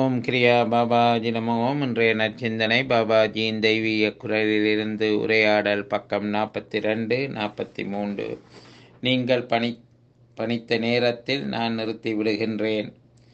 ஓம் கிரியா பாபாஜி நமோ. இன்றைய நற்சிந்தனை பாபாஜியின் தெய்வீக குரலிலிருந்து உரையாடல் பக்கம் 42 43. நீங்கள் பணித்த நேரத்தில் நான் நிறுத்தி விடுகின்றேன்.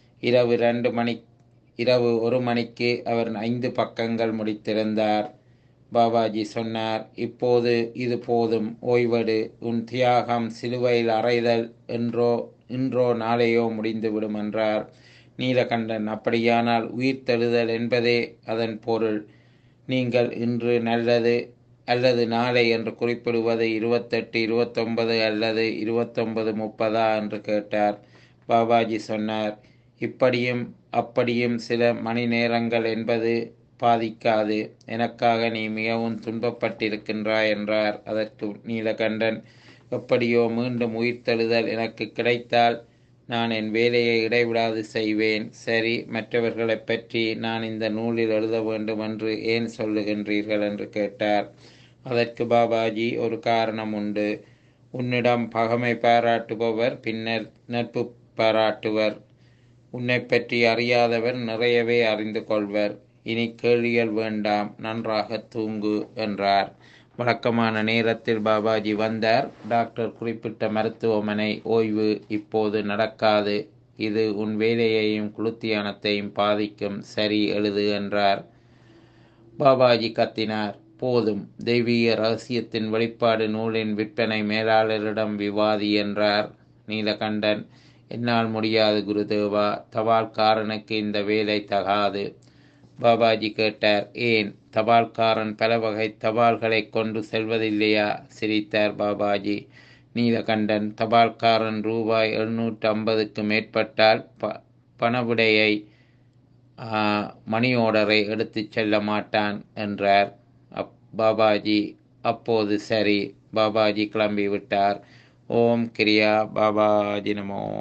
இரவு 1 மணிக்கு அவர் 5 பக்கங்கள் முடித்திருந்தார். பாபாஜி சொன்னார், இப்போது இது போதும், ஓய்வெடு. உன் தியாகம் சிலுவையில் அறைதல் இன்றோ நாளையோ முடிந்துவிடும் என்றார். நீலகண்டன், அப்படியானால் உயிர்த்தெழுதல் என்பதே அதன் பொருள். நீங்கள் இன்று நல்லது அல்லது நாளை என்று குறிப்பிடுவது 28, 29 அல்லது 29:30 என்று கேட்டார். பாபாஜி சொன்னார், இப்படியும் அப்படியும் சில மணி நேரங்கள் என்பது பாதிக்காது. எனக்காக நீ மிகவும் துன்பப்பட்டிருக்கின்றாய் என்றார். அதற்கு நீலகண்டன், எப்படியோ மீண்டும் உயிர்த்தெழுதல் எனக்கு கிடைத்தால் நான் என் வேலையை இடைவிடாது செய்வேன். சரி, மற்றவர்களை பற்றி நான் இந்த நூலில் எழுத வேண்டும் என்று ஏன் சொல்லுகின்றீர்கள் என்று கேட்டார். அதற்கு பாபாஜி, ஒரு காரணம் உண்டு. உன்னிடம் பகைமை பாராட்டுபவர் பின்னர் நட்பு பாராட்டுவர். உன்னை பற்றி அறியாதவர் நிறையவே அறிந்து கொள்வர். இனி கேள்விகள் வேண்டாம், நன்றாக தூங்கு என்றார். வழக்கமான நேரத்தில் பாபாஜி வந்தார். டாக்டர் குறிப்பிட்ட மருத்துவமனை ஓய்வு இப்போது நடக்காது. இது உன் வேலையையும் குளுத்தியானத்தையும் பாதிக்கும். சரி, எழுது என்றார். பாபாஜி கத்தினார், போதும். தெய்வீக ரகசியத்தின் வெளிப்பாடு நூலின் விற்பனை மேலாளரிடம் விவாதி என்றார். நீலகண்டன், என்னால் முடியாது குருதேவா. தபால்காரனுக்கு இந்த வேலை தகாது. பாபாஜி கேட்டார், ஏன்? தபால்காரன் பல வகை தபால்களை கொண்டு செல்வதில்லையா? சிரித்தார் பாபாஜி. நீலகண்டன், தபால்காரன் ரூபாய் 750க்கு மேற்பட்டால் பணவிடையை மணி ஓர்டரை எடுத்துச் செல்ல மாட்டான் என்றார் பாபாஜி. அப்போது சரி. பாபாஜி கிளம்பிவிட்டார். ஓம் கிரியா பாபாஜி நமோ.